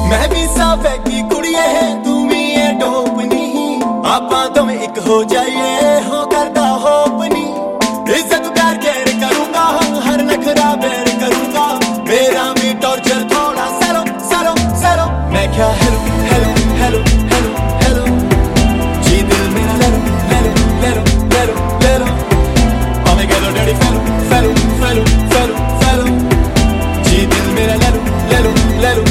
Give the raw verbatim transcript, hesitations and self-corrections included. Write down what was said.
मैं भी साफे की कुड़िए है तू भी ये डोप नहीं आपा तुम एक हो जाइए हो करदा होप नहीं इज्जत प्यार केयर करूंगा हर नखरा बेर करूंगा मेरा भी टॉर्चर थोड़ा सरो सरो सरो मैं क्या hello hello hello hello hello जी दिल मेरा ले लो ले लो ले लो ले लो ले लो हमें कह लो daddy fellow fellow fellow fellow fellow जी दिल मेरा ले लो ले लो ले लो